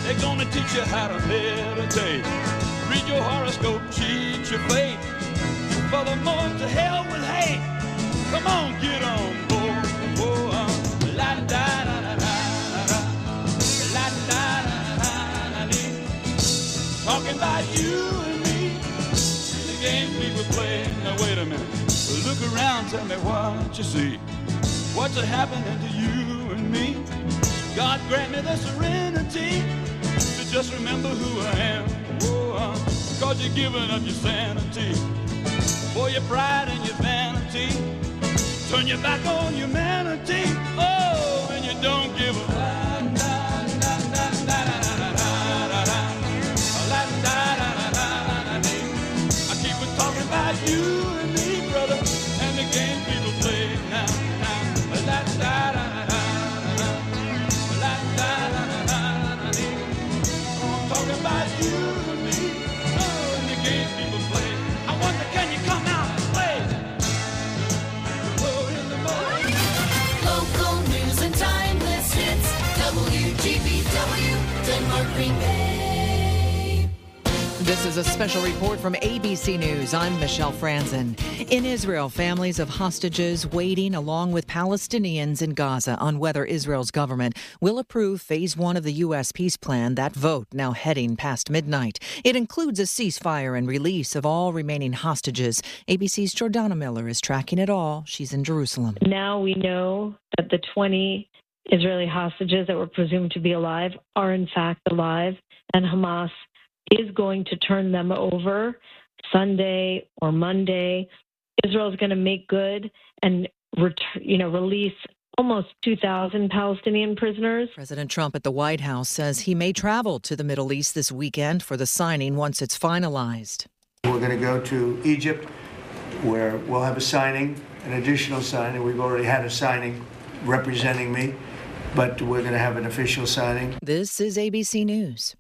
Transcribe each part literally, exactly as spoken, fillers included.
They're gonna teach you how to meditate. Read your horoscope, cheat your fate. For the most to hell with hate. Come on, get on board. Oh, uh, la da da da da da, la da da da da da. Talking about you and me, the game people play. Now wait a minute, look around, tell me what you see. What's happening to you and me? God grant me the serenity to just remember who I am. Oh, uh, cause you're giving up your sanity for your pride and your vanity. Turn your back on humanity. Oh, and you don't give a I keep on talking about you and me, brother, and the game people play now, now. La da da da da, la da da da da. I'm talking about you and me, oh, and the game people play. I wonder, can you come out and play? Oh, in the morning. Local news and timeless hits. W G B W, Denmark, Green Bay. This is a special report from A B C News. I'm Michelle Franzen. In Israel, families of hostages waiting along with Palestinians in Gaza on whether Israel's government will approve phase one of the U S peace plan. That vote now heading past midnight. It includes a ceasefire and release of all remaining hostages. A B C's Jordana Miller is tracking it all. She's in Jerusalem. Now we know that the twenty Israeli hostages that were presumed to be alive are in fact alive, and Hamas is going to turn them over Sunday or Monday. Israel is going to make good and ret- you know, release almost two thousand Palestinian prisoners. President Trump at the White House says he may travel to the Middle East this weekend for the signing once it's finalized. We're going to go to Egypt, where we'll have a signing, an additional signing. We've already had a signing representing me, but we're going to have an official signing. This is A B C News.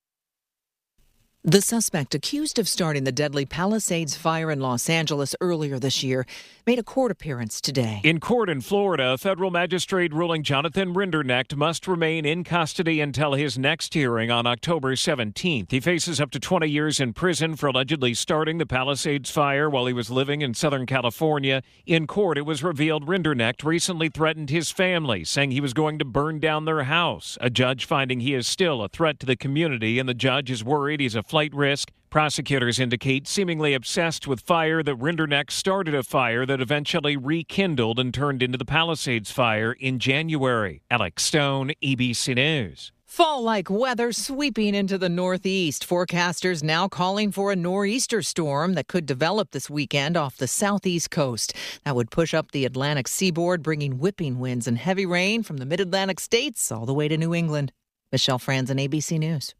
The suspect accused of starting the deadly Palisades fire in Los Angeles earlier this year made a court appearance today. In court in Florida, a federal magistrate ruling Jonathan Rinderknecht must remain in custody until his next hearing on October seventeenth. He faces up to twenty years in prison for allegedly starting the Palisades fire while he was living in Southern California. In court, it was revealed Rinderknecht recently threatened his family, saying he was going to burn down their house. A judge finding he is still a threat to the community, and the judge is worried he's a flight risk. Prosecutors indicate seemingly obsessed with fire that Rinderknecht started a fire that eventually rekindled and turned into the Palisades fire in January. Alex Stone, A B C News. Fall-like weather sweeping into the Northeast. Forecasters now calling for a nor'easter storm that could develop this weekend off the southeast coast. That would push up the Atlantic seaboard, bringing whipping winds and heavy rain from the mid-Atlantic states all the way to New England. Michelle Franzen, A B C News.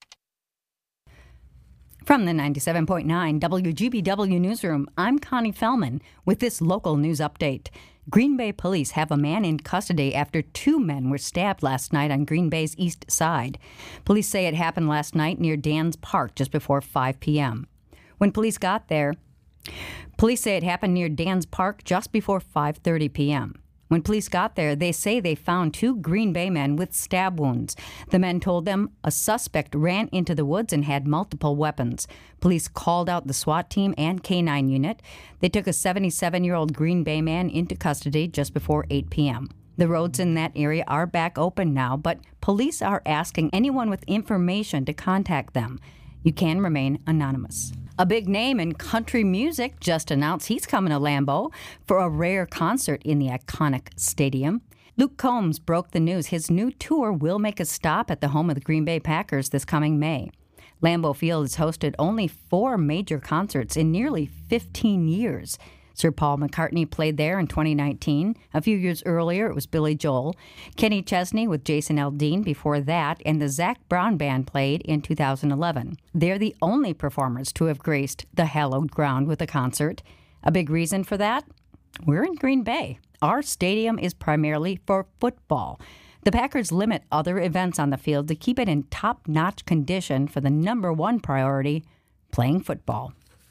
From the ninety-seven point nine W G B W Newsroom, I'm Connie Fellman with this local news update. Green Bay police have a man in custody after two men were stabbed last night on Green Bay's east side. Police say it happened last night near Dan's Park just before five p.m. When police got there, police say it happened near Dan's Park just before five thirty p.m. When police got there, they say they found two Green Bay men with stab wounds. The men told them a suspect ran into the woods and had multiple weapons. Police called out the SWAT team and K nine unit. They took a seventy-seven-year-old Green Bay man into custody just before eight p.m. The roads in that area are back open now, but police are asking anyone with information to contact them. You can remain anonymous. A big name in country music just announced he's coming to Lambeau for a rare concert in the iconic stadium. Luke Combs broke the news his new tour will make a stop at the home of the Green Bay Packers this coming May. Lambeau Field has hosted only four major concerts in nearly fifteen years. Sir Paul McCartney played there in twenty nineteen. A few years earlier, it was Billy Joel. Kenny Chesney with Jason Aldean before that, and the Zac Brown Band played in two thousand eleven. They're the only performers to have graced the hallowed ground with a concert. A big reason for that? We're in Green Bay. Our stadium is primarily for football. The Packers limit other events on the field to keep it in top-notch condition for the number one priority, playing football.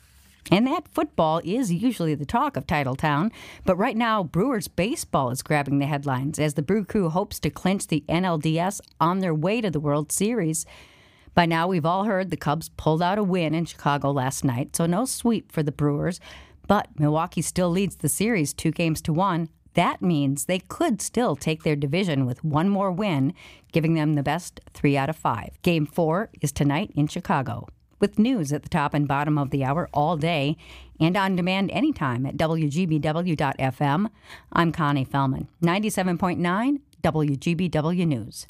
And that football is usually the talk of Titletown, but right now Brewers baseball is grabbing the headlines as the Brew Crew hopes to clinch the N L D S on their way to the World Series. By now, we've all heard the Cubs pulled out a win in Chicago last night, so no sweep for the Brewers. But Milwaukee still leads the series two games to one. That means they could still take their division with one more win, giving them the best three out of five. Game four is tonight in Chicago. With news at the top and bottom of the hour all day and on demand anytime at W G B W dot F M, I'm Connie Fellman, ninety-seven point nine W G B W News.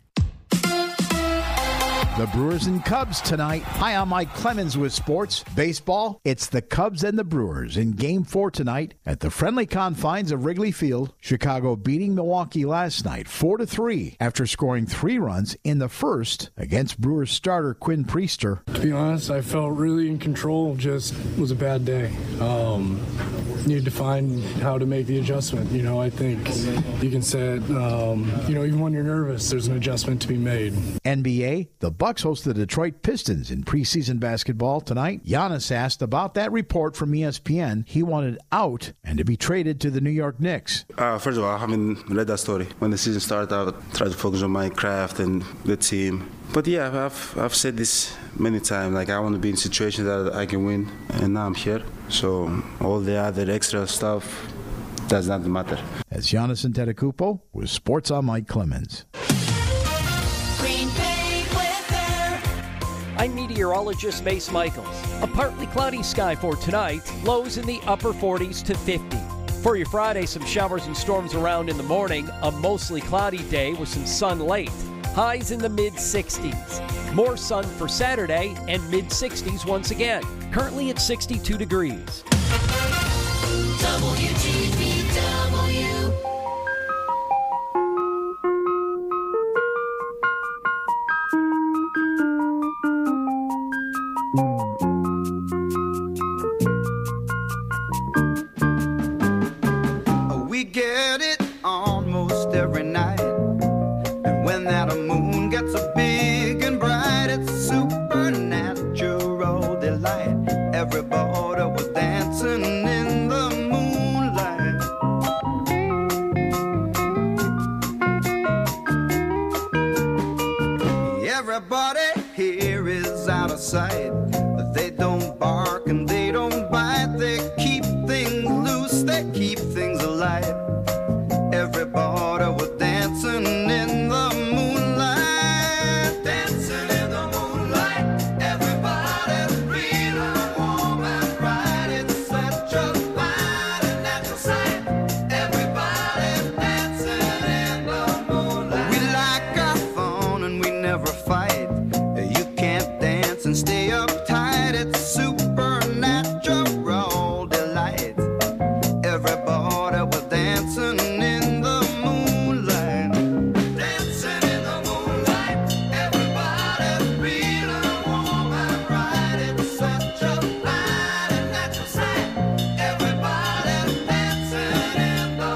The Brewers and Cubs tonight. Hi, I'm Mike Clemens with sports. Baseball, it's the Cubs and the Brewers in Game four tonight at the friendly confines of Wrigley Field. Chicago beating Milwaukee last night four to three after scoring three runs in the first against Brewers starter Quinn Priester. To be honest, I felt really in control. Just was a bad day. Um, needed to find how to make the adjustment. You know, I think you can say it, um, you know, even when you're nervous, there's an adjustment to be made. N B A, the Bucks host the Detroit Pistons in preseason basketball tonight. Giannis asked about that report from E S P N. He wanted out and to be traded to the New York Knicks. Uh, first of all, I haven't read that story. When the season started, I tried to focus on my craft and the team. But yeah, I've I've said this many times. Like, I want to be in situations that I can win, and now I'm here. So all the other extra stuff does not matter. That's Giannis Antetokounmpo with Sports on Mike Clemens. Green Bay weather. I'm meteorologist Mace Michaels. A partly cloudy sky for tonight, lows in the upper forties to fifty. For your Friday, some showers and storms around in the morning, a mostly cloudy day with some sun late. Highs in the mid-sixties. More sun for Saturday and mid-sixties once again. Currently at sixty-two degrees. W G B W. We get it almost every night. And when that moon gets so big and bright, it's supernatural delight. Everybody was dancing in the moonlight. Everybody here is out of sight. They don't bark and they don't bite. They keep things loose, they keep things alive. Everybody was dancing in the moonlight. Dancing in the moonlight. Everybody's feeling warm and bright. It's such a fine and natural sight. Everybody's dancing in the moonlight. We like our fun and we never fight. You can't dance and stay uptight. It's supernatural delight. Everybody was dancing in the moonlight. Dancing in the moonlight. Everybody's feeling warm and bright. It's such a fine and natural sight. Everybody's dancing in the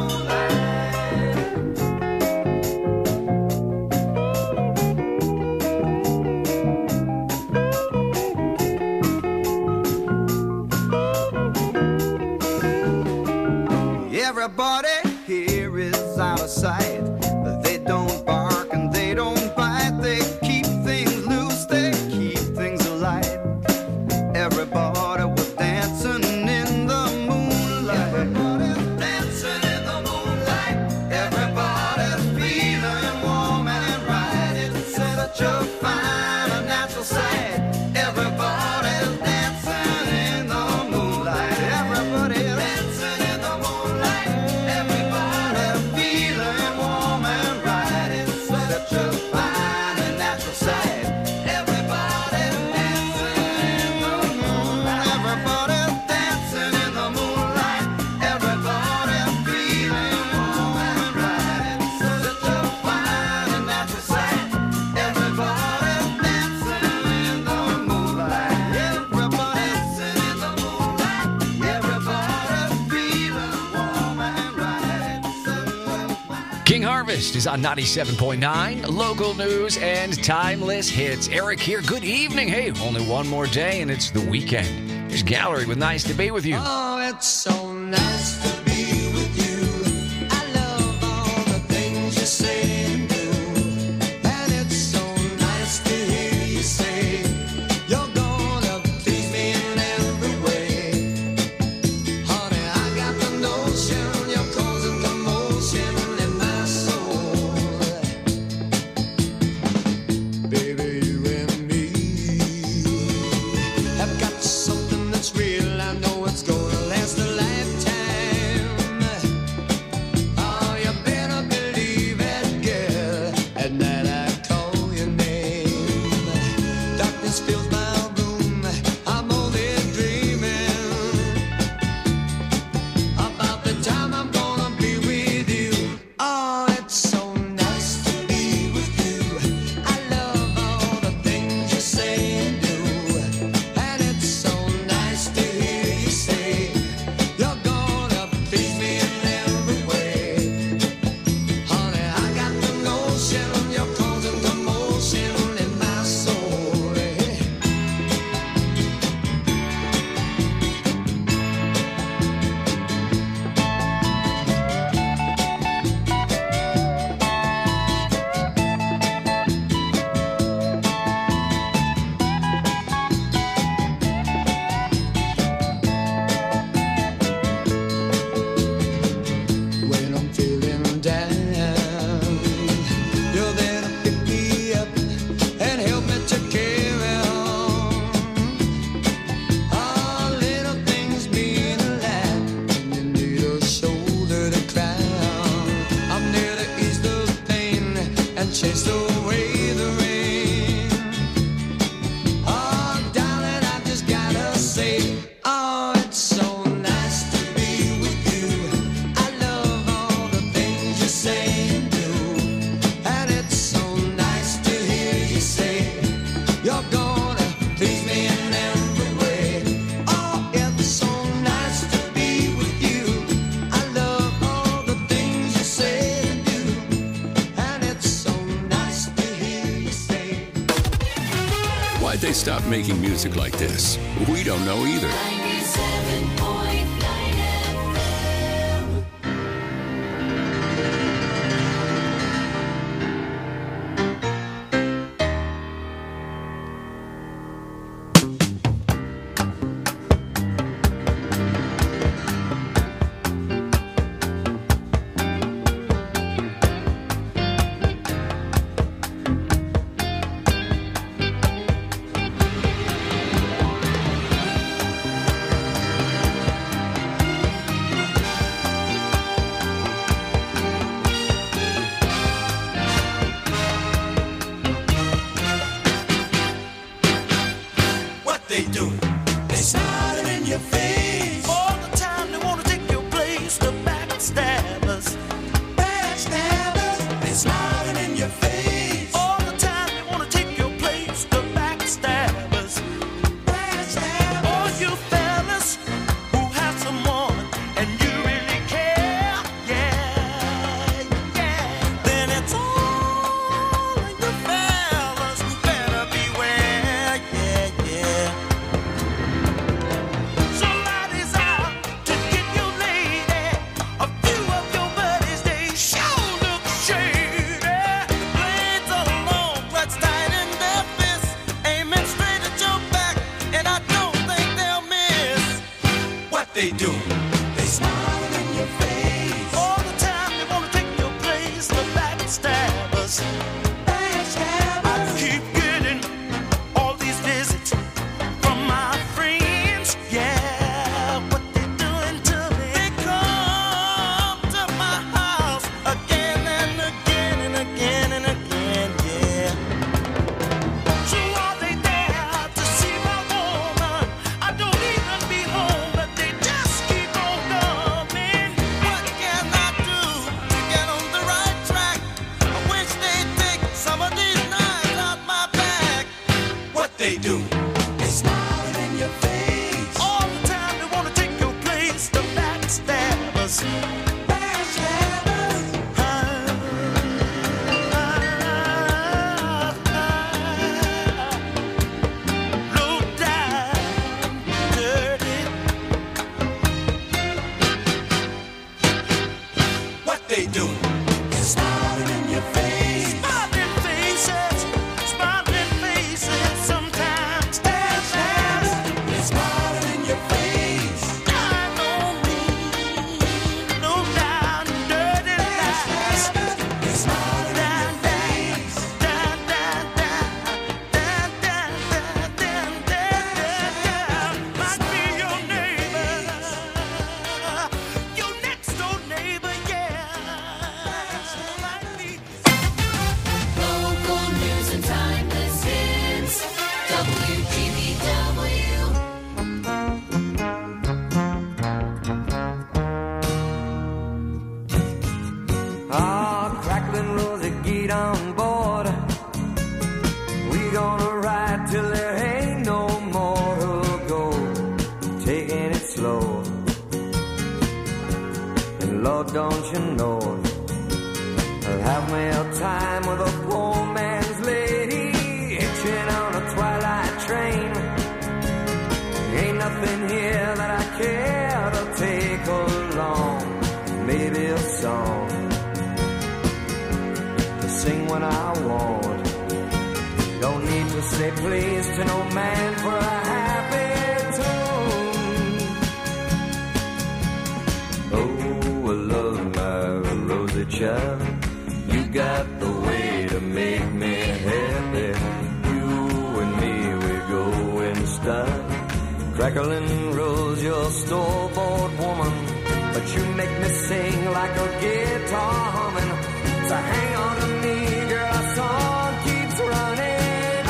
Everybody here is out of sight. They don't bark and they don't bite. They keep things loose, they keep things alive. Everybody was dancing in the moonlight. Everybody's dancing in the moonlight. Everybody's feeling warm and bright. It's such a fine and natural sight. Everybody's dancing in the moonlight. Everybody's dancing in the moonlight. Everybody's feeling warm and bright. It's such a fine and natural sight. Everybody's dancing in the moonlight. Everybody's dancing in the moonlight. Everybody's feeling warm and bright. It's such a fine and natural sight. Everybody's dancing in the moonlight. Everybody's dancing in the moonlight. Everybody's feeling warm and bright. It's such a fine. King Harvest is on ninety-seven point nine, local news and timeless hits. Eric here, good evening. Hey, only one more day and it's the weekend. Here's Gallery with Nice to Be With You. Oh, it's so nice to be with you. I love all the things you say and do. And it's so nice to hear you say you're gonna please me in every way. Honey, I got the notion you're causing commotion in my soul. Baby, you and me have got something that's real. I know it's gonna last a lifetime. Oh, you better believe it, girl. At night I call your name. Darkness fills my room. I'm only dreaming about the time I'm gonna be with you. Oh, it's so nice to be with you. I love all the things you say and do. And it's so nice to hear you say you're gonna please me in every way. Honey, I got the notion you're causing commotion in my soul. When I'm feeling down, you're there to pick me up and help me to carry on. All little things mean a lot when you need a shoulder to cry on. I'm there to ease the pain and chase away the rain. Oh, darling, I just gotta say, oh, it's so nice to be with you. I love all the things you say and do. And it's so nice to hear you say you're gonna please me in every way. Oh, it's so nice to be with you. I love all the things you say and do. And it's so nice to hear you say. Why'd they stop making music like this? We don't know either. ninety-seven point nine F M. What they do? They smiling in your face. All the time they wanna take your place, the backstabbers. Backstabbers. They smiling in your face. All the time they wanna take your place, the backstabbers. Backstabbers. All you fellas who have someone and you really care, yeah, yeah. Then it's all of you fellas who better beware, yeah, yeah. Somebody's out to get your lady. A few of your buddies, they sure look shady. Blades are long, clutched tight in their fists, aiming straight at your back, and I don't think they'll miss. What they do? They smiling in your face. All the time they wanna take your place, the backstabbers. I keep getting all these visits from my friends, yeah. What they doing to me? They come to my house again and again and again and again, yeah. So are they there to see my woman? I don't even be home, but they just keep on coming. What can I do to get on the right track? I wish they'd take some of these knives out my back. What they do? They smiling in your face. All the time they wanna take your place, the backstabbers. Backstabbers. Ah, ah, ah, ah. Low down, dirty on board. We gonna ride till there ain't no more to go, taking it slow. And Lord, don't you know, I'll have me a time with a poor man's lady, hitching on a twilight train. Ain't nothing here that I care to take along, maybe a song to sing when I want. Don't need to say please to no man for a happy tune. Oh, I love my rosy child. You got the way to make me happy. You and me, we go in style. Crackling rose, your store-bought woman, but you make me sing like a guitar humming. So hang on to me, girl, our song keeps running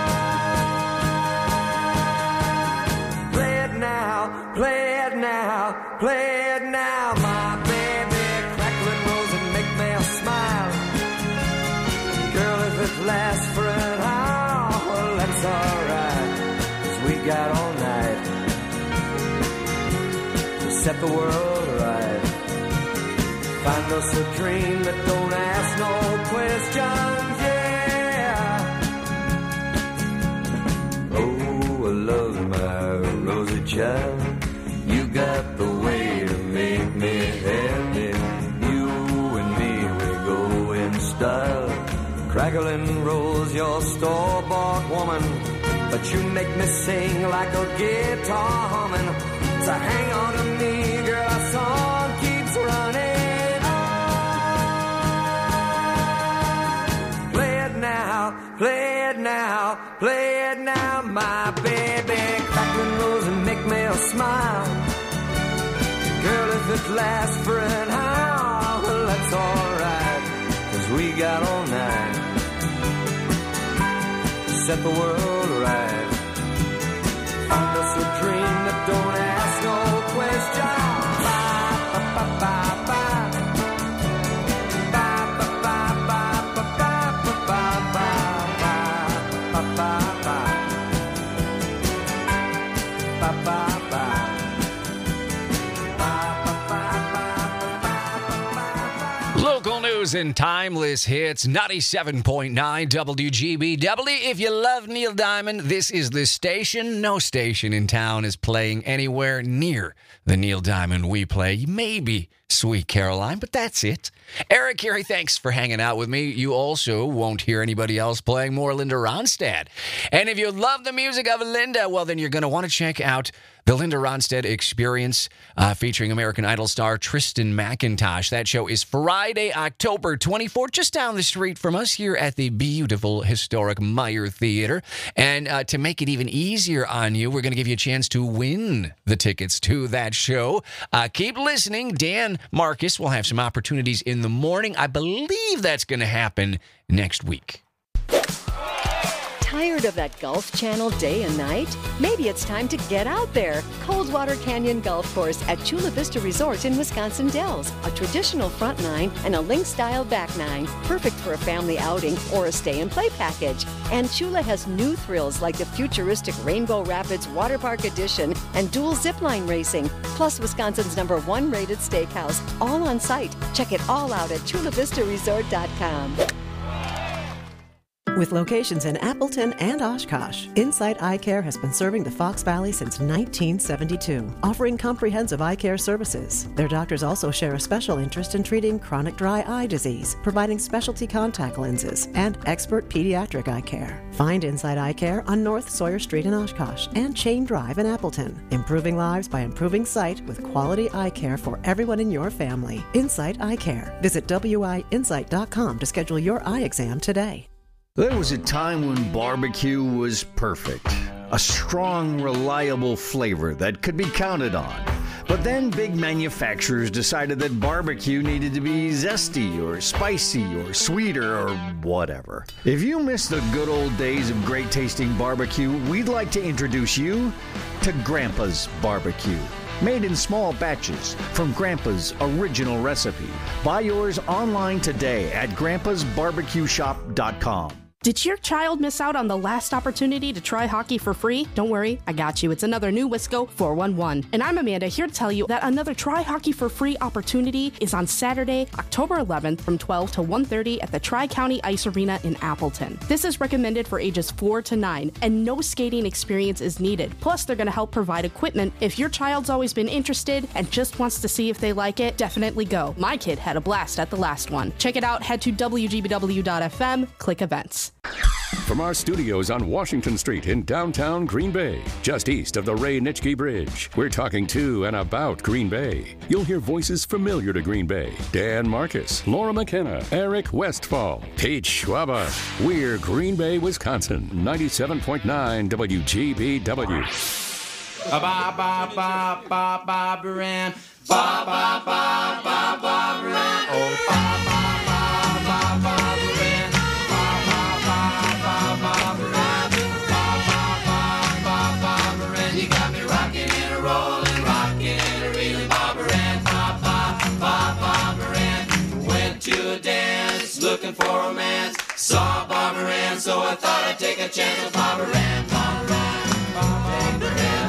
on. Play it now, play it now, play it now, my baby. Crackling rose and make me smile. Girl, if it lasts for an hour, well, that's alright, 'cause we got all night to set the world right. Find us a dream that don't ask no questions, yeah. Oh, I love my rosy child. You got the way to make me happy. You and me, we go in style. Crackling rose, your store-bought woman, but you make me sing like a guitar humming. So hang on to me, girl, our song keeps running on. Play it now, play it now, play it now, my baby. Crackling rose and make me smile. Girl, if it lasts for an hour, well, that's alright, 'cause we got all night to set the world right. Find us a dream that don't ask no questions. Ba, ba, ba, ba, ba. Ba, ba, ba, ba, ba, ba, ba, ba, ba, ba, ba, ba, ba, ba. Local news and timeless hits, ninety-seven point nine W G B W. If you love Neil Diamond, this is the station. No station in town is playing anywhere near the Neil Diamond we play. Maybe Sweet Caroline, but that's it. Eric here, thanks for hanging out with me. You also won't hear anybody else playing more Linda Ronstadt. And if you love the music of Linda, well, then you're going to want to check out the Linda Ronstadt Experience, uh, featuring American Idol star Tristan McIntosh. That show is Friday, October twenty-fourth, just down the street from us here at the beautiful, historic Meyer Theater. And uh, to make it even easier on you, we're going to give you a chance to win the tickets to that show. Uh, keep listening. Dan Marcus will have some opportunities in the morning. I believe that's going to happen next week. Tired of that Golf Channel day and night? Maybe it's time to get out there. Coldwater Canyon Golf Course at Chula Vista Resort in Wisconsin Dells. A traditional front nine and a link-style back nine. Perfect for a family outing or a stay-and-play package. And Chula has new thrills like the futuristic Rainbow Rapids Water Park Edition and dual zipline racing. Plus Wisconsin's number one rated steakhouse. All on site. Check it all out at chula vista resort dot com. With locations in Appleton and Oshkosh, Insight Eye Care has been serving the Fox Valley since nineteen seventy-two, offering comprehensive eye care services. Their doctors also share a special interest in treating chronic dry eye disease, providing specialty contact lenses, and expert pediatric eye care. Find Insight Eye Care on North Sawyer Street in Oshkosh and Chain Drive in Appleton, improving lives by improving sight with quality eye care for everyone in your family. Insight Eye Care. Visit W I insight dot com to schedule your eye exam today. There was a time when barbecue was perfect. A strong, reliable flavor that could be counted on. But then big manufacturers decided that barbecue needed to be zesty or spicy or sweeter or whatever. If you miss the good old days of great tasting barbecue, we'd like to introduce you to Grandpa's Barbecue. made in small batches from Grandpa's original recipe. Buy yours online today at grandpas barbecue shop dot com. Did your child miss out on the last opportunity to try hockey for free? Don't worry, I got you. It's another new Wisco four one one. And I'm Amanda, here to tell you that another Try Hockey for Free opportunity is on Saturday, October eleventh from twelve to one thirty at the Tri-County Ice Arena in Appleton. This is recommended for ages four to nine, and no skating experience is needed. Plus, they're going to help provide equipment. If your child's always been interested and just wants to see if they like it, definitely go. My kid had a blast at the last one. Check it out, head to W G B W dot F M, click events. From our studios on Washington Street in downtown Green Bay, just east of the Ray Nitschke Bridge, we're talking to and about Green Bay. You'll hear voices familiar to Green Bay. Dan Marcus, Laura McKenna, Eric Westfall, Pete Schwaba. We're Green Bay, Wisconsin, ninety-seven point nine W G B W. Ba ba ba ba ba ba Baran. Ba ba ba ba ba Baran. Oh ba ba ba ba ba Baran. Ba ba ba ba ba Baran. Ba ba ba ba ba Baran. You got me rocking and a rolling, rocking and a reeling, Ba Baran. Ba ba ba ba Baran. Went to a dance, looking for romance. Saw Ba Baran, so I thought I'd take a chance with Ba Baran. Ba Baran. Ba Baran.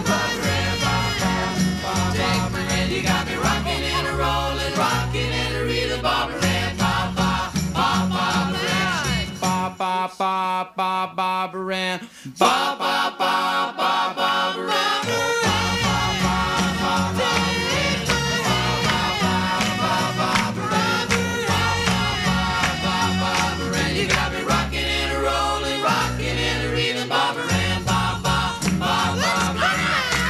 You got me rocking and a rolling, rocking and a reeling, Ba Baran, ba ba ba ba Baran, ba ba ba ba ba Baran, ba ba ba ba ba Baran, ba ba ba ba ba Baran, ba ba ba ba Baran, ba ba ba Baran. You got me rocking and a rolling, rocking and a reeling, Ba Baran, ba ba ba ba Baran.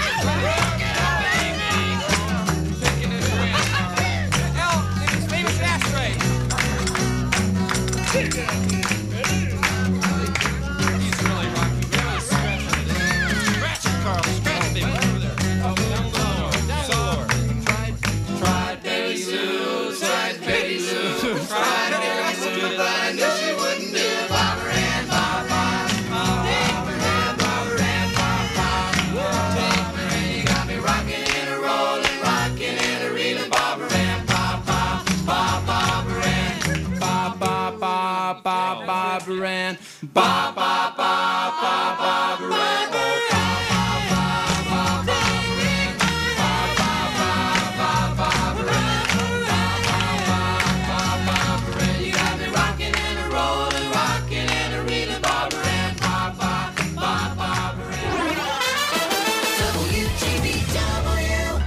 Baran, ba ba ba ba ba Baran, oh ba ba ba ba ba Baran, ba ba ba ba ba Baran, ba ba ba ba Baran. You got me rocking and a rolling, rocking and a reeling, Ba Baran, ba ba ba ba Baran. W G B W.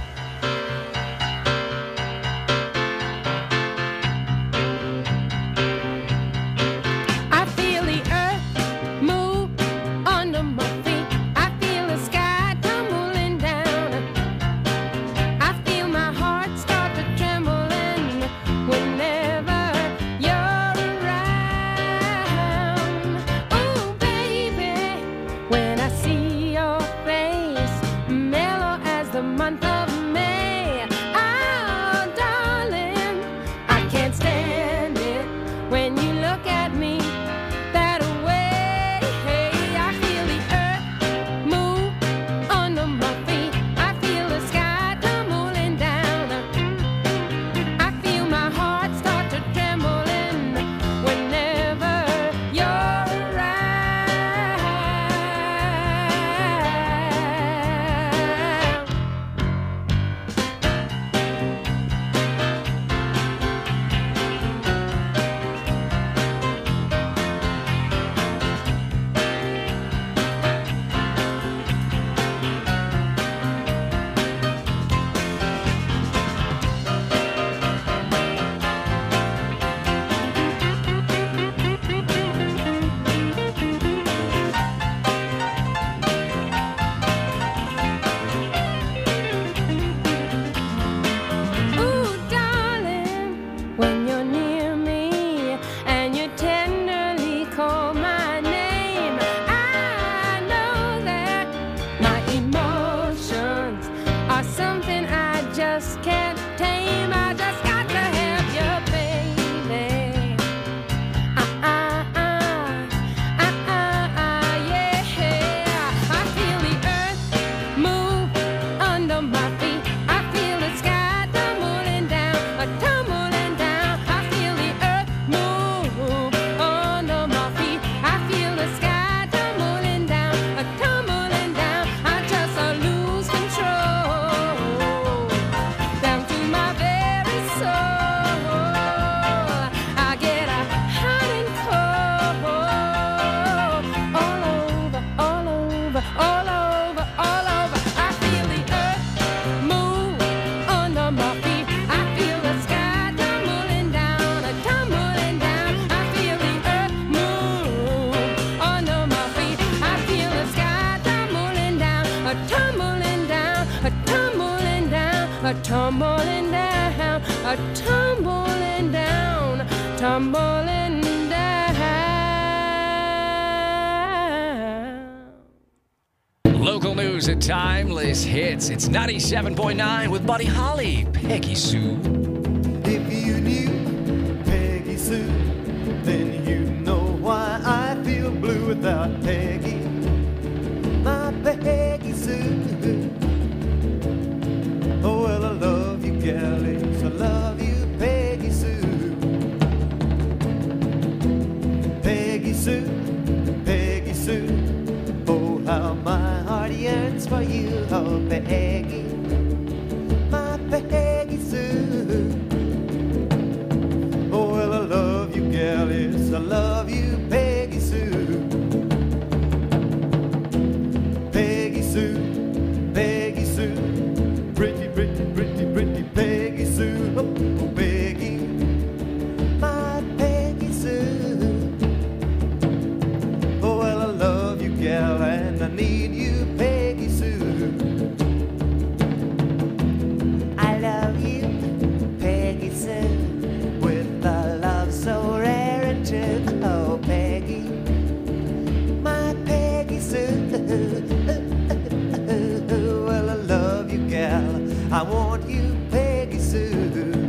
a tumbling down, tumbling down. Local news at Timeless Hits. It's ninety-seven point nine with Buddy Holly, Peggy Sue. If you knew Peggy Sue, then you know why I feel blue without Peggy. My Peggy Sue. Oh, well, I love you, galleys. I love you, Peggy Sue. Peggy Sue, Peggy Sue. Oh, how my heart yearns for you, oh, Peggy. My Peggy Sue. Oh, well, I love you, galleys. I love you, Peggy Sue. Peggy Sue, Peggy Sue. Pretty, pretty, pretty, pretty Peggy Sue. Oh, oh, Peggy. My Peggy Sue. Oh, well, I love you, gal, and I need you, Peggy Sue. I love you, Peggy Sue, with a love so rare and true. Oh, Peggy, my Peggy Sue. Well, I love you, gal. I want you, Peggy Sue.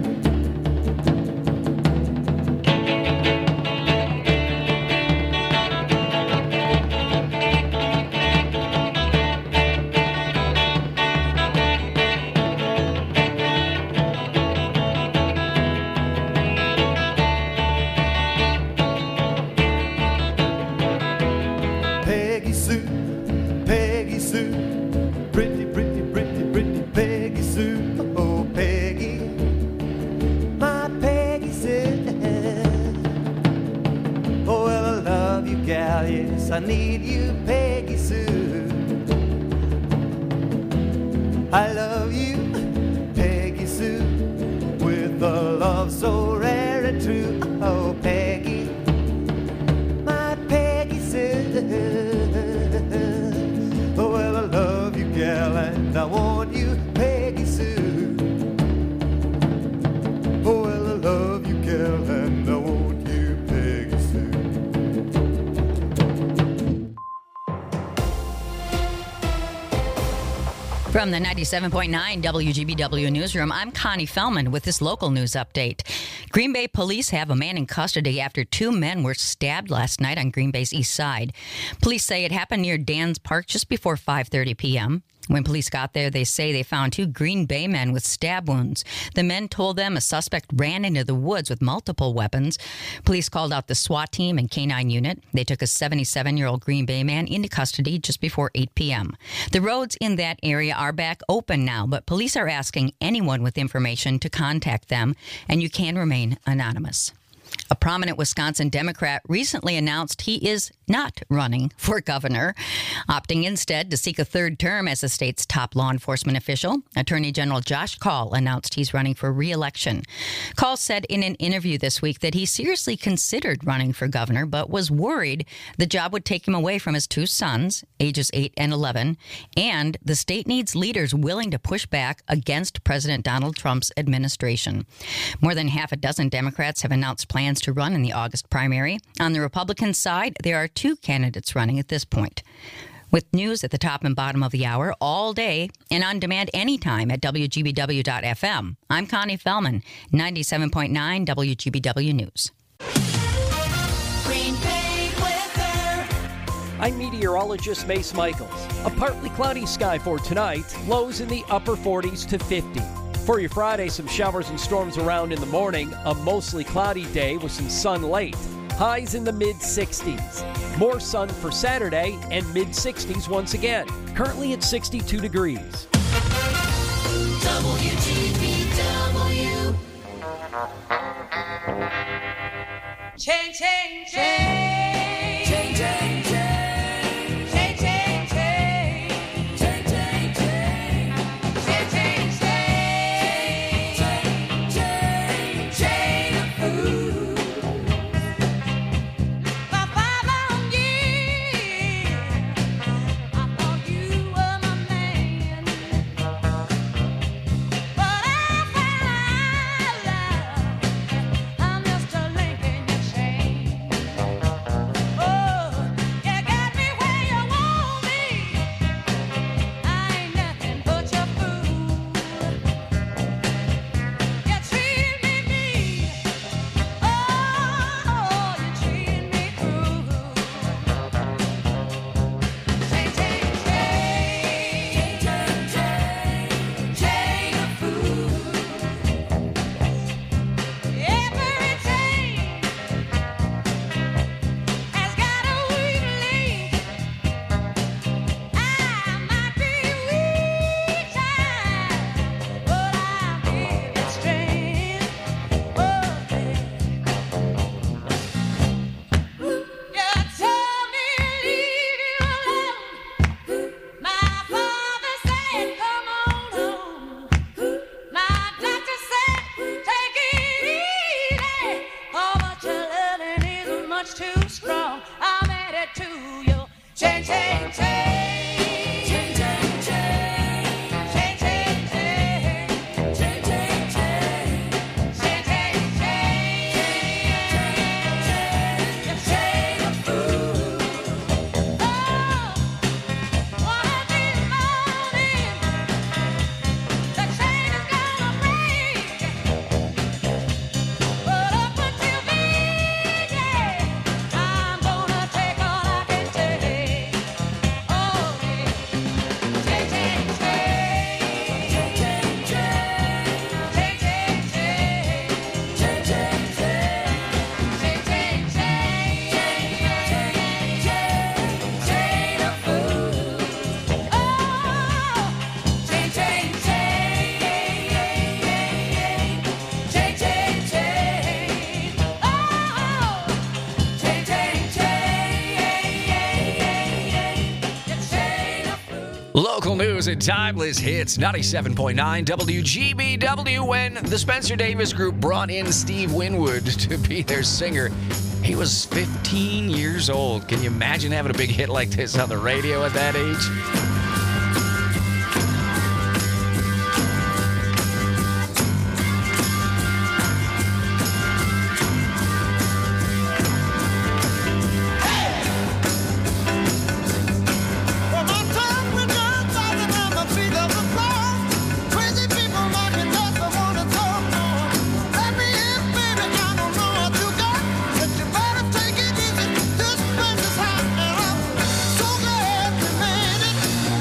Peggy Sue, Peggy Sue, pretty, pretty, pretty, pretty Peggy Sue. Oh, Peggy, my Peggy Sue. Oh, well, I love you, gal, yes, I need you, Peggy Sue. I love you, Peggy Sue, with a love so rare and true. Oh, Peggy, my Peggy Sue. Oh, well, I love you, gal, and I want you, Peggy Sue. Oh, well, I love you, gal, and I want you, Peggy Sue. From the ninety-seven point nine W G B W newsroom, I'm Connie Fellman with this local news update. Green Bay police have a man in custody after two men were stabbed last night on Green Bay's east side. Police say it happened near Dan's Park just before five thirty p.m. When police got there, they say they found two Green Bay men with stab wounds. The men told them a suspect ran into the woods with multiple weapons. Police called out the SWAT team and K nine unit. They took a seventy-seven-year-old Green Bay man into custody just before eight p.m. The roads in that area are back open now, but police are asking anyone with information to contact them, and you can remain anonymous. A prominent Wisconsin Democrat recently announced he is not running for governor, opting instead to seek a third term as the state's top law enforcement official. Attorney General Josh Kaul announced he's running for re-election. Kaul said in an interview this week that he seriously considered running for governor, but was worried the job would take him away from his two sons, ages eight and eleven, and the state needs leaders willing to push back against President Donald Trump's administration. More than half a dozen Democrats have announced plans to run in the August primary. On the Republican side, there are two candidates running at this point. With news at the top and bottom of the hour all day and on demand anytime at W G B W dot F M, I'm Connie Fellman, ninety-seven point nine W G B W News. Green Bay weather. I'm meteorologist Mace Michaels. A partly cloudy sky for tonight, lows in the upper forties to fifty. For your Friday, some showers and storms around in the morning. A mostly cloudy day with some sun late. Highs in the mid-sixties. More sun for Saturday and mid-sixties once again. Currently at sixty-two degrees. W G B W. Change, change, change. Change, change, change. But I to you. Change, change, change. Change, change, change. Change, change, change. Change, change, change. Change, change, change. You change the food. Oh, one of these mornings, the chain is gonna break. But up until then, yeah, I'm gonna take all I can take. Oh, yeah. Change, change, change. Change, change, change. Change, change, change. Change, change, change. Change, change, change. Change the food. Oh, change, change, change. Change, change, change. Oh, change, change, change. Local news and timeless hits. ninety-seven point nine W G B W. When the Spencer Davis Group brought in Steve Winwood to be their singer, he was fifteen years old. Can you imagine having a big hit like this on the radio at that age? Well, my time will come by the time my feet of the floor. Crazy people knocking doors, I wanna talk more. Let me in, baby, I don't know what you got, but you better take it easy. This place is hot, and I'm so glad we made it.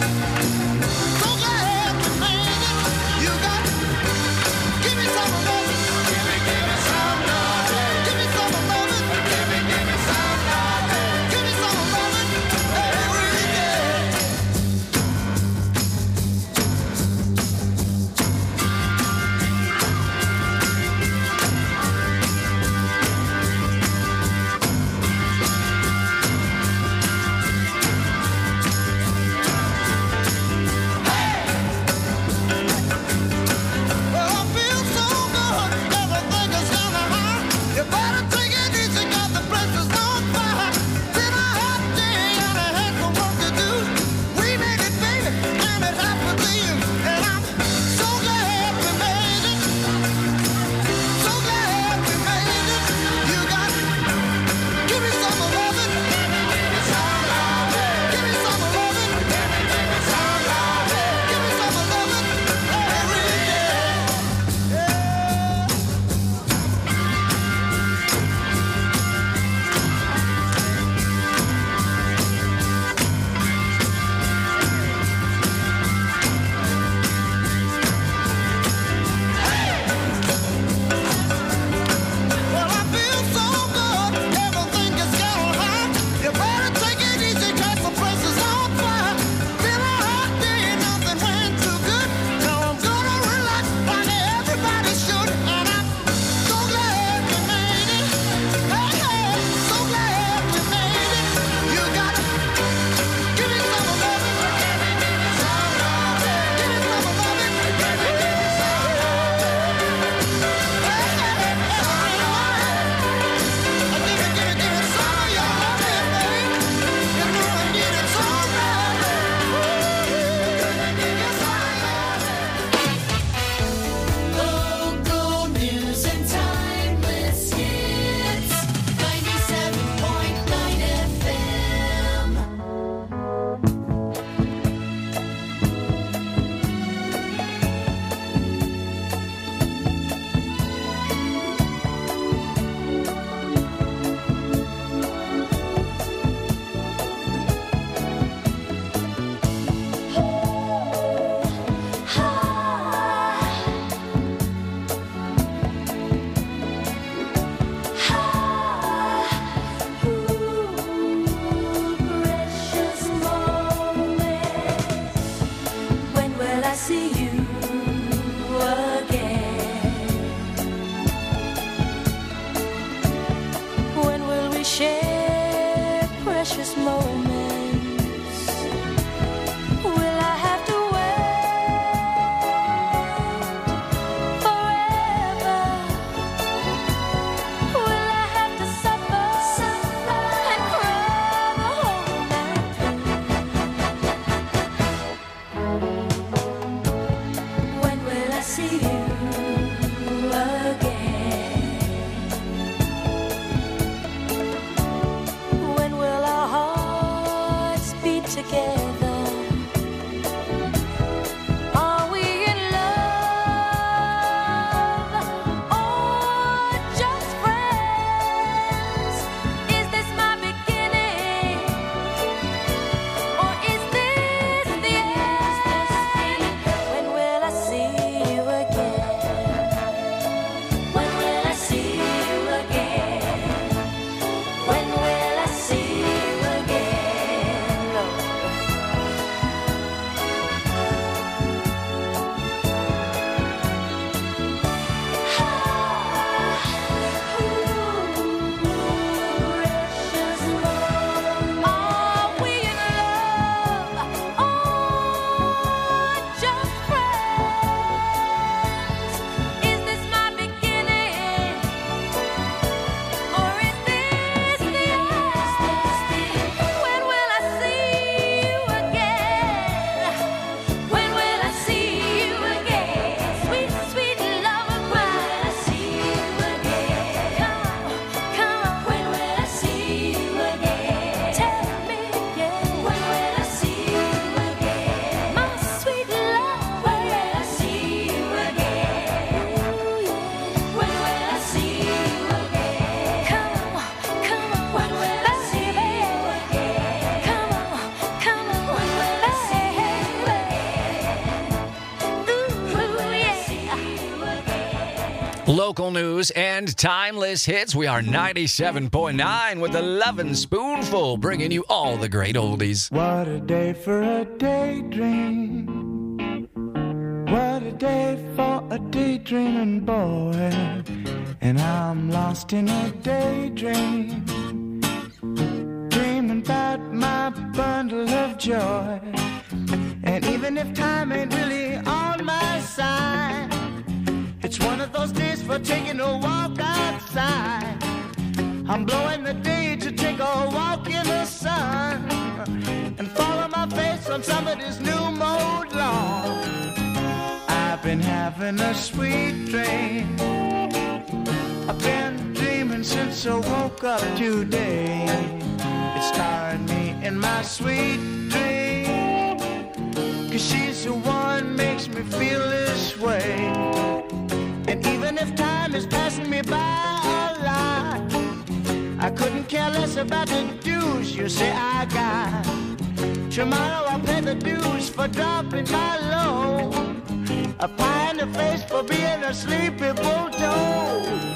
Local news and timeless hits. We are ninety-seven point nine with the Lovin' Spoonful, bringing you all the great oldies. What a day for a daydream. What a day for a daydreaming boy. And I'm lost in a daydream, dreaming about my bundle of joy. And even if time ain't really on my side, it's one of those days for taking a walk outside. I'm blowing the day to take a walk in the sun and follow my face on somebody's new mode lawn. I've been having a sweet dream. I've been dreaming since I woke up today. It starred me in my sweet dream, 'cause she's the one makes me feel this way. And even if time is passing me by a lot, I couldn't care less about the dues you say I got. Tomorrow I'll pay the dues for dropping my load, a pie in the face for being a sleepy bulldog.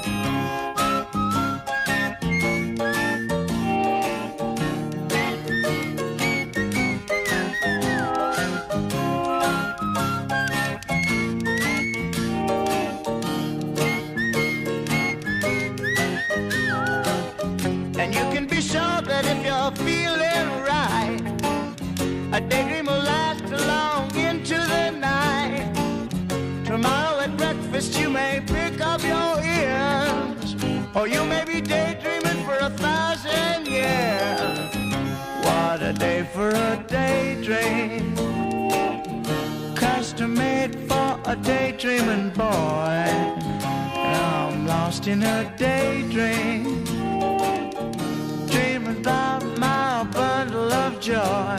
And you can be sure that if you're feeling right, a daydream will last long into the night. Tomorrow at breakfast you may pick up your ears, or you may be daydreaming for a thousand years. What a day for a daydream, custom made for a daydreaming boy. I'm lost in a daydream, dreaming about my bundle of joy.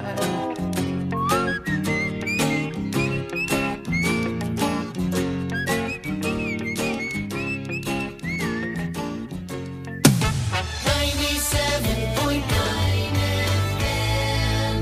ninety-seven point nine F M.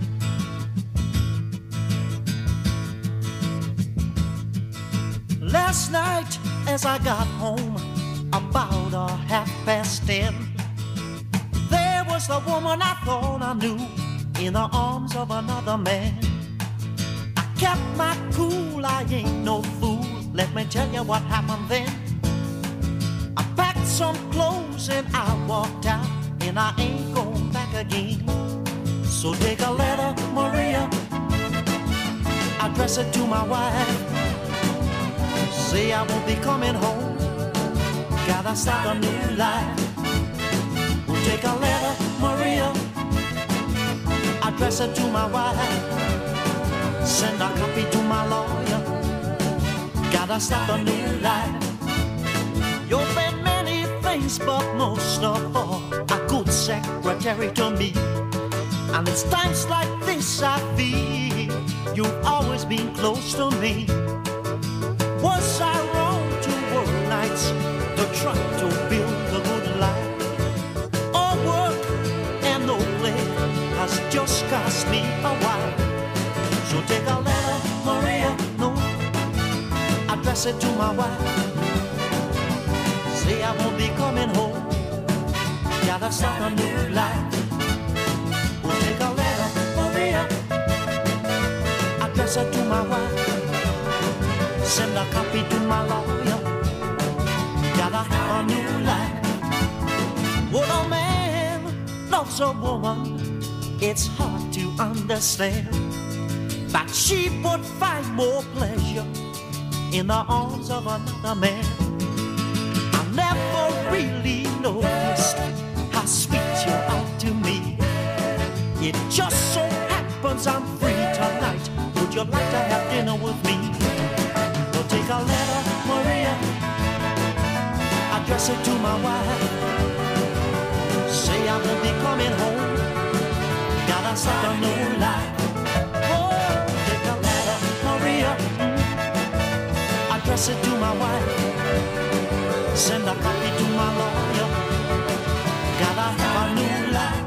Last night as I got home, about a half past ten, there was the woman I thought I knew in the arms of another man. I kept my cool, I ain't no fool. Let me tell you what happened then. I packed some clothes and I walked out, and I ain't going back again. So take a letter, Maria, address it to my wife. Say I won't be coming home, gotta start a new life. We'll take a letter, Maria, address it to my wife. Send a copy to my lawyer, gotta start a new life. You've been many things, but most of all, a good secretary to me. And it's times like this I feel you've always been close to me. Was I wrong to work nights to try to build a good life? All work and no play has just cost me a while. So take a letter, Maria, no, address it to my wife. Say I won't be coming home, gotta start a new life. We'll take a letter, Maria, address it to my wife. Send a copy to my lawyer, gotta have a new life. When a man loves a woman, it's hard to understand that she would find more pleasure in the arms of another man. I never really noticed how sweet you are to me. It just so happens I'm free tonight. Would you like to have dinner with me? Well, take a letter, Maria, address it to my wife. Say I won't be coming home, gotta start a new life. Oh, take a letter, Maria, address it to my wife. Send a copy to my lawyer, gotta have a new life.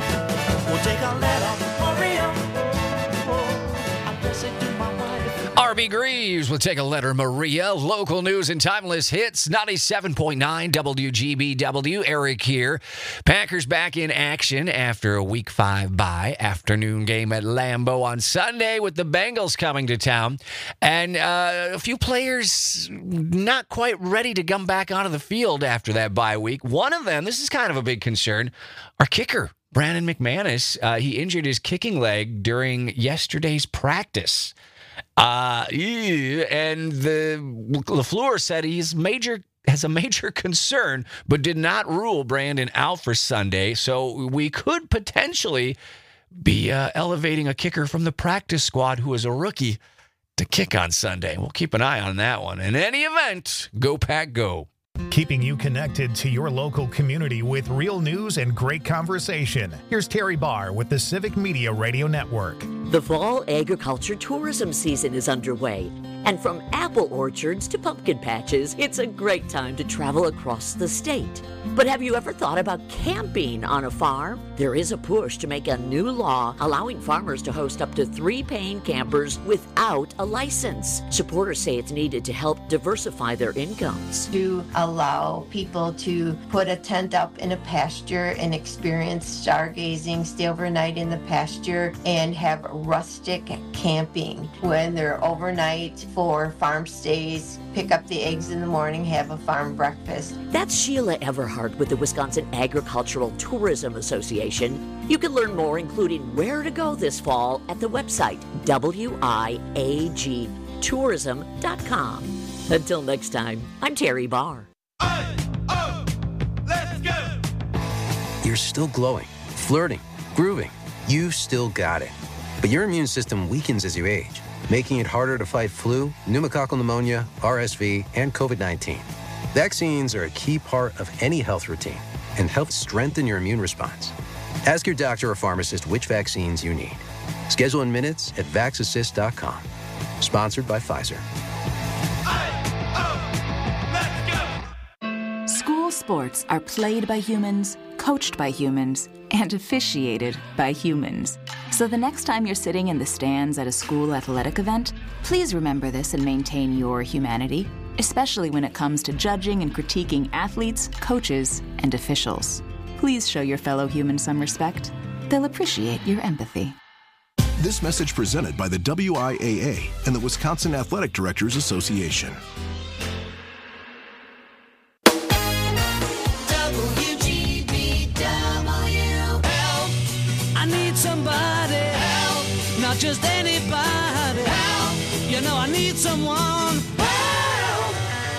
We'll take a letter, Maria, oh, address it to my wife. Our Barbie Greaves will take a letter, Maria. Local news and timeless hits. ninety-seven point nine W G B W. Eric here. Packers back in action after a week five bye. Afternoon game at Lambeau on Sunday with the Bengals coming to town. And uh, a few players not quite ready to come back onto the field after that bye week. One of them, this is kind of a big concern, our kicker, Brandon McManus. Uh, he injured his kicking leg during yesterday's practice. Uh, and the LaFleur said he's major has a major concern, but did not rule Brandon out for Sunday. So we could potentially be uh, elevating a kicker from the practice squad who is a rookie to kick on Sunday. We'll keep an eye on that one. In any event, go Pack Go. Keeping you connected to your local community with real news and great conversation. Here's Terry Barr with the Civic Media Radio Network. The fall agriculture tourism season is underway, and from apple orchards to pumpkin patches, it's a great time to travel across the state. But have you ever thought about camping on a farm? There is a push to make a new law allowing farmers to host up to three paying campers without a license. Supporters say it's needed to help diversify their incomes. To allow people to put a tent up in a pasture and experience stargazing, stay overnight in the pasture, and have rustic camping when they're overnight for farm stays, pick up the eggs in the morning, have a farm breakfast. That's Sheila Everhart with the Wisconsin Agricultural Tourism Association. You can learn more, including where to go this fall, at the website W I A G tourism dot com. Until next time, I'm Terry Barr. You're still glowing, flirting, grooving. You've still got it. But your immune system weakens as you age, making it harder to fight flu, pneumococcal pneumonia, R S V, and COVID nineteen. Vaccines are a key part of any health routine and help strengthen your immune response. Ask your doctor or pharmacist which vaccines you need. Schedule in minutes at vax assist dot com. Sponsored by Pfizer. School sports are played by humans, coached by humans, and officiated by humans. So the next time you're sitting in the stands at a school athletic event, please remember this and maintain your humanity, especially when it comes to judging and critiquing athletes, coaches, and officials. Please show your fellow humans some respect. They'll appreciate your empathy. This message presented by the W I A A and the Wisconsin Athletic Directors Association. W G B W. Help! I need somebody. Help! Not just anybody. Help! You know I need someone. Help!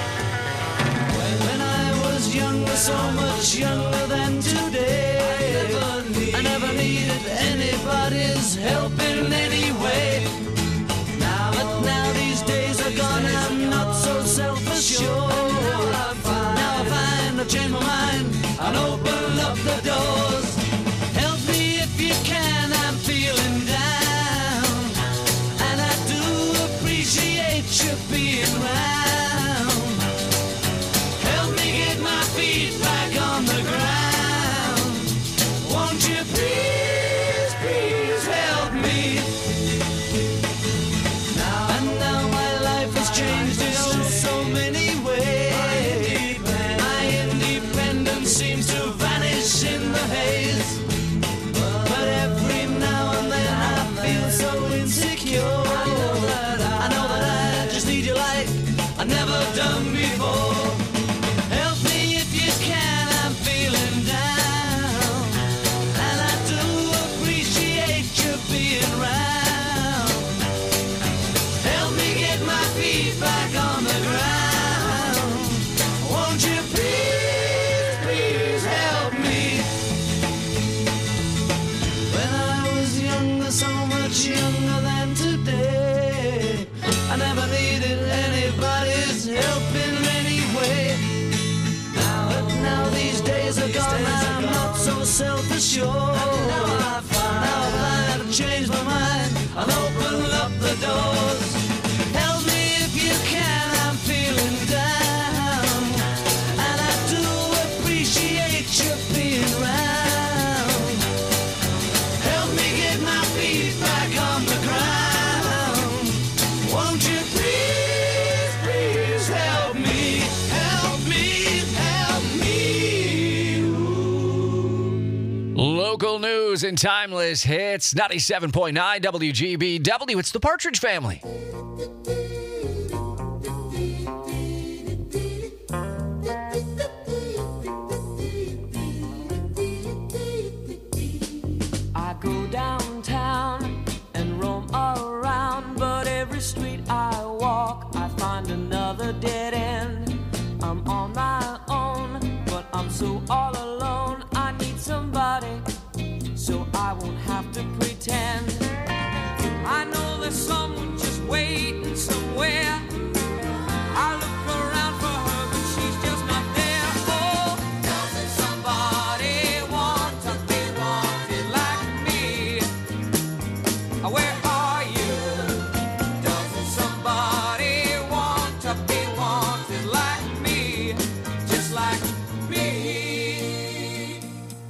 When I was younger, so much younger than today, I never, need, I never needed anybody's help in any way. Now, but now these days are gone, I'm not so self-assured. Now I find, now I find I've changed my mind and open up the doors. Help me if you can, I'm feeling down, and I do appreciate you being around. Help me get my feet back on the ground. Won't you please, please help me? Local news and timeless hits. ninety-seven point nine W G B W. It's the Partridge Family. I go downtown and roam around, but every street I walk, I find another dead end. I'm on my own, but I'm so all alone. I need somebody, so I won't have to pretend. I know there's someone just waiting somewhere. I look around for her, but she's just not there. Oh, doesn't somebody want to be wanted like me? Where are you? Doesn't somebody want to be wanted like me? Just like me.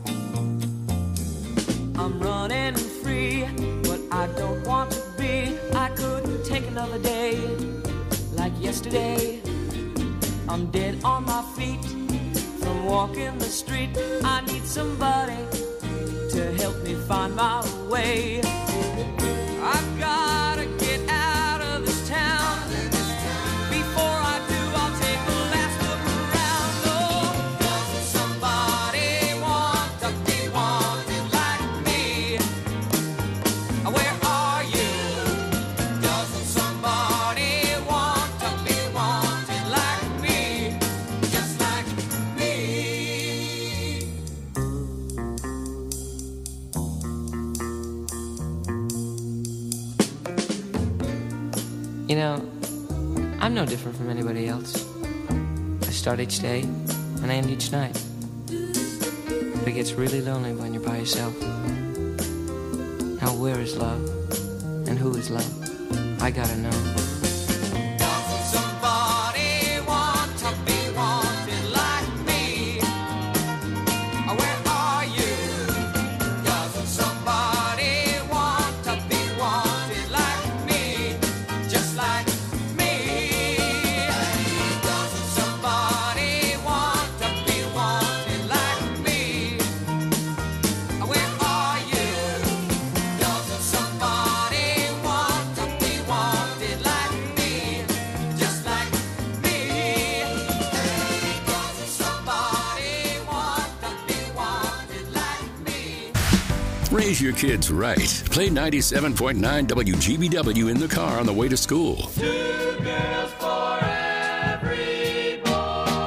I'm running free, but I don't want to be. I couldn't take another day like yesterday. I'm dead on my feet from walking the street. I need somebody to help me find my way. I've gotta get out of this town. Before I do, I'll take a last look around. Oh, doesn't somebody want to be wanted like me? Where are you? Doesn't somebody want to be wanted like me? Just like me. You know, I'm no different from anybody else. I start each day and I end each night. But it gets really lonely when you're by yourself. Now where is love? And who is love? I gotta know. Doesn't somebody want to be wanted like me? Where are you? Doesn't somebody want to be wanted like me? Just like me. Doesn't somebody want to be wanted like me? Where are you? Doesn't somebody want to be wanted like me? Just like me. Doesn't somebody want to be wanted like me? Raise your kids right. Play ninety-seven point nine W G B W in the car on the way to school. Two girls for every boy.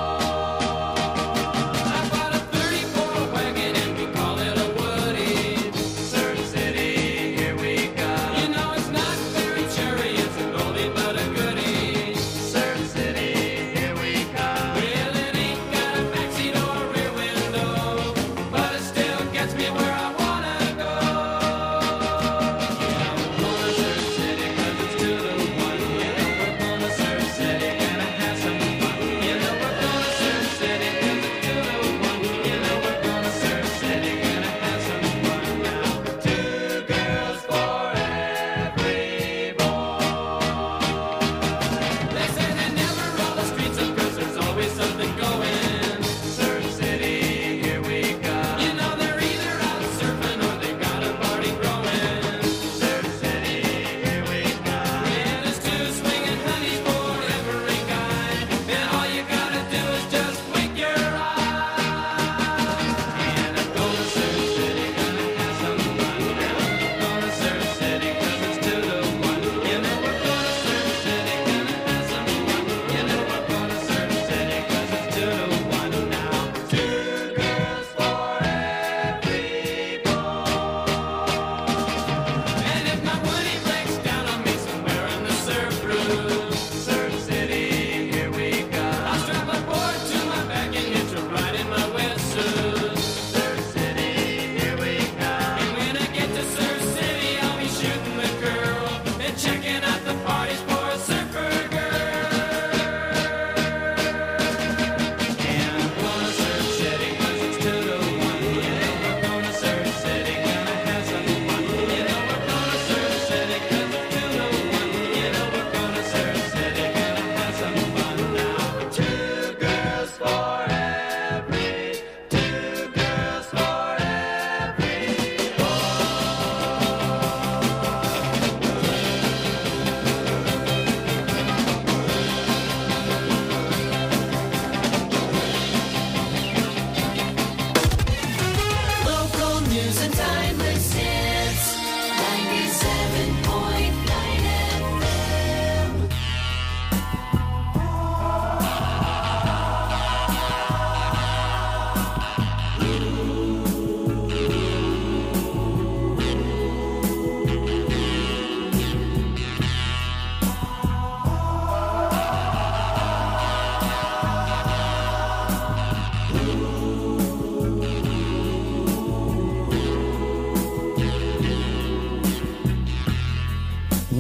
I've got a thirty-four wagon and we call it a Woody. Surf City, here we go. You know it's not very cherry, it's a goldie but a goodie. Surf City, here we come. Well, it ain't got a backseat or a rear window, but it still gets me where I wanna go. Yeah, we're going to Surf City 'cause it's two to one. Yeah, we're going to Surf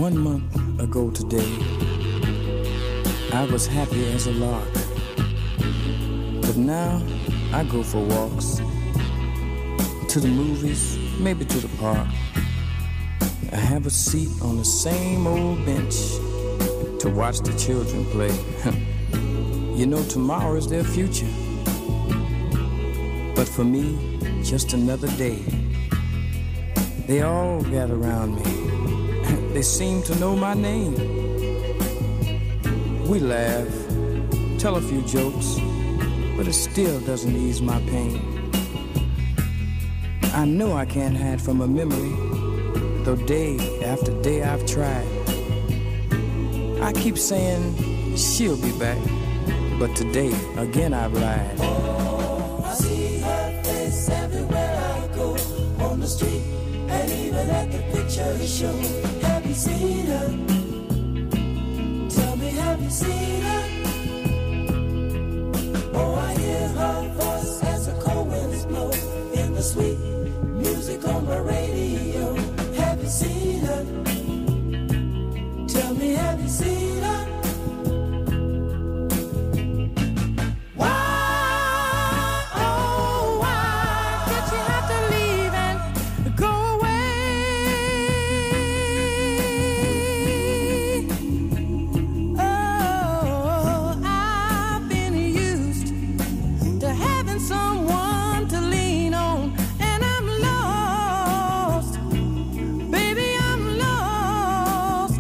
One month ago today, I was happy as a lark. But now I go for walks, to the movies, maybe to the park. I have a seat on the same old bench to watch the children play. You know, tomorrow is their future. But for me, just another day. They all gather around me. They seem to know my name. We laugh, tell a few jokes, but it still doesn't ease my pain. I know I can't hide from a memory, though day after day I've tried. I keep saying she'll be back, but today again I've lied. Oh, I see her face everywhere I go, on the street and even at the picture show. Have you seen her? Tell me, have you seen her? Oh, I hear her voice as the cold winds blow in the sweet music on my radio. Have you seen her? Tell me, have you seen her? Why, oh, why did you have to leave and go away? Oh, I've been used to having someone to lean on, and I'm lost, baby, I'm lost.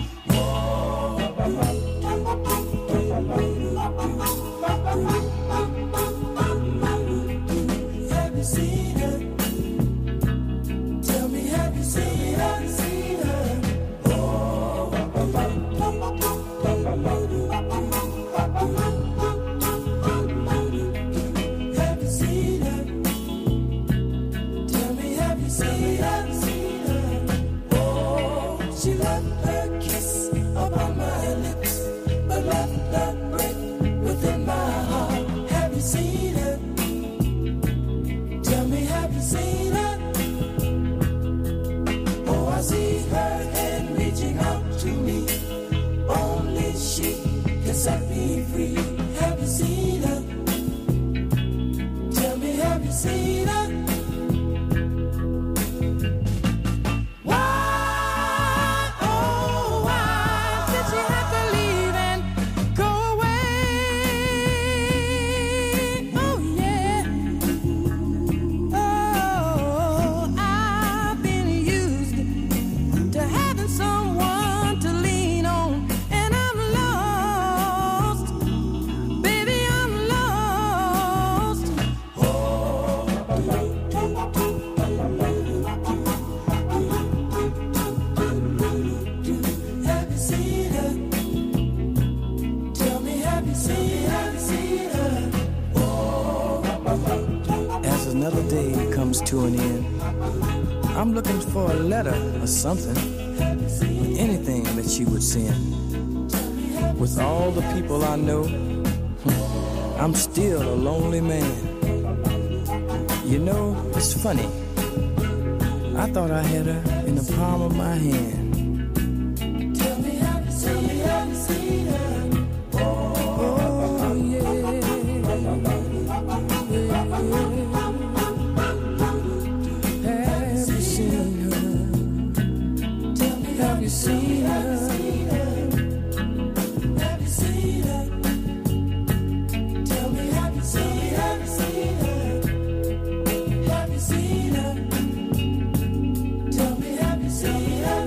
Have you seen her? Tell me, have you seen her? Seen her? Oh, have you seen her? Tell me, have you seen her? Seen her? Oh, she left her kiss upon my lips, but left a break within my heart. Have you seen her? Tell me, have you seen her? Oh, I see her hand reaching out to me. Only she can set me free. Have you seen her? Tell me, have you seen her? Why, oh, why did she have to leave and go away? Oh, yeah. Oh, I've been used to having someone to lean on, and I'm lost, baby, I'm lost. Have you seen her? Tell me, have you seen her? Seen her? As another day comes to an end, I'm looking for a letter or something, anything that she would send. With all the people I know, I'm still a lonely man. You know, it's funny. I thought I had her in the palm of my hand. Tell me, have you seen her? Have you seen her? Oh, yeah. Have you seen her? Have you seen her? Have you seen her? Tell me, have you seen her? Have you seen her? Tell me, have you seen her?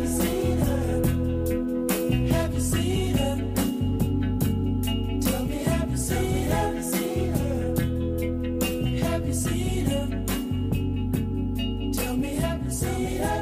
Have you seen her? Tell me, have you seen her? Have you seen her? Tell me, have you seen her?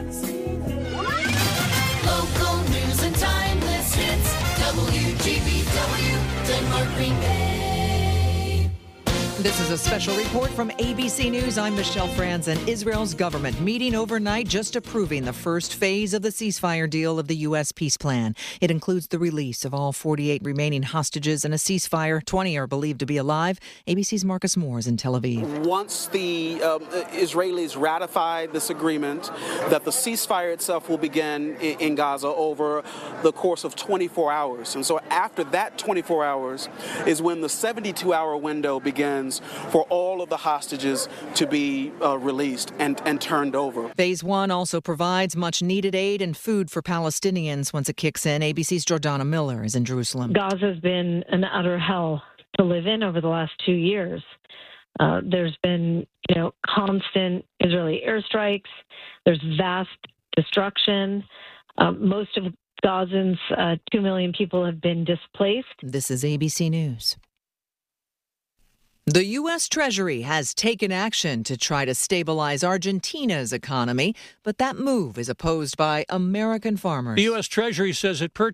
Local news and timeless hits. W G B W, Denmark, Green Bay. This is a special report from A B C News. I'm Michelle Franzen. Israel's government meeting overnight just approving the first phase of the ceasefire deal of the U S peace plan. It includes the release of all forty-eight remaining hostages in a ceasefire. twenty are believed to be alive. A B C's Marcus Moore is in Tel Aviv. Once the um, Israelis ratify this agreement, that the ceasefire itself will begin in, in Gaza over the course of twenty-four hours. And so after that twenty-four hours is when the seventy-two hour window begins for all of the hostages to be uh, released and, and turned over. Phase one also provides much needed aid and food for Palestinians once it kicks in. A B C's Jordana Miller is in Jerusalem. Gaza's been an utter hell to live in over the last two years. Uh, there's been, you know, constant Israeli airstrikes. There's vast destruction. Um, most of Gazans, uh, two million people have been displaced. This is A B C News. The U S. Treasury has taken action to try to stabilize Argentina's economy, but that move is opposed by American farmers. The U S. Treasury says it purchased